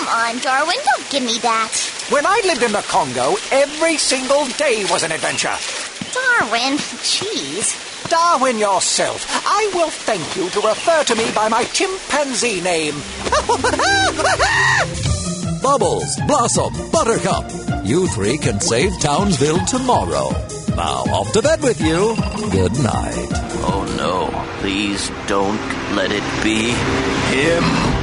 Come on, Darwin, don't give me that. When I lived in the Congo, every single day was an adventure. Darwin, jeez. Darwin yourself. I will thank you to refer to me by my chimpanzee name. Bubbles, Blossom, Buttercup. You three can save Townsville tomorrow. Now, off to bed with you. Good night. Oh, no. Please don't let it be him.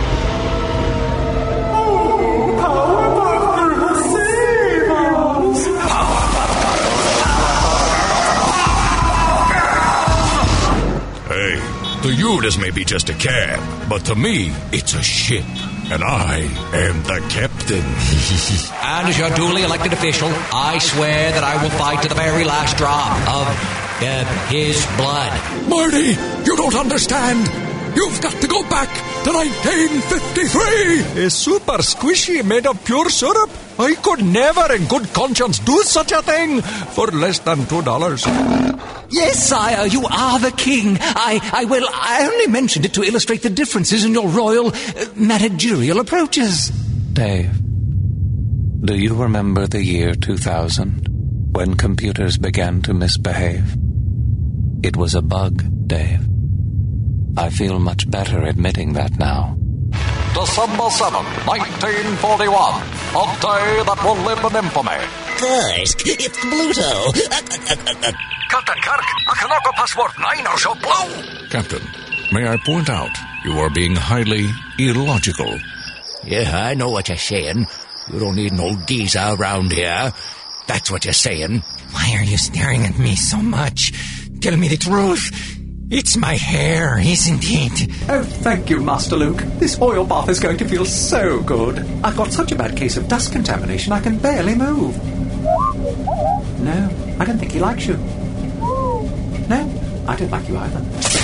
Hey, to you this may be just a cab, but to me, it's a ship. And I am the captain. And as your duly elected official, I swear that I will fight to the very last drop of his blood. Marty, you don't understand. You've got to go back to 1953. A super squishy made of pure syrup? I could never in good conscience do such a thing for less than $2. Yes, sire, you are the king. I only mentioned it to illustrate the differences in your royal managerial approaches. Dave, do you remember the year 2000, when computers began to misbehave? It was a bug, Dave. I feel much better admitting that now. December 7th, 1941. A day that will live in infamy. Guys, it's Pluto. Captain Kirk, I cannot go past Ward 9 or so blow. Captain, may I point out you are being highly illogical. Yeah, I know what you're saying. You don't need no geezer around here. That's what you're saying. Why are you staring at me so much? Tell me the truth. It's my hair, isn't it? Oh, thank you, Master Luke. This oil bath is going to feel so good. I've got such a bad case of dust contamination I can barely move. No, I don't think he likes you. No, I don't like you either.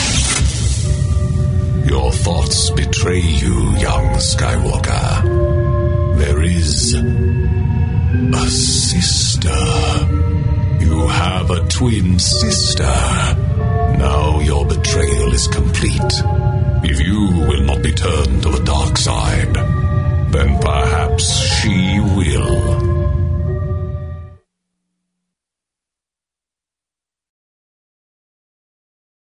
Your thoughts betray you, young Skywalker. There is a sister. You have a twin sister. Now your betrayal is complete. If you will not be turned to the dark side,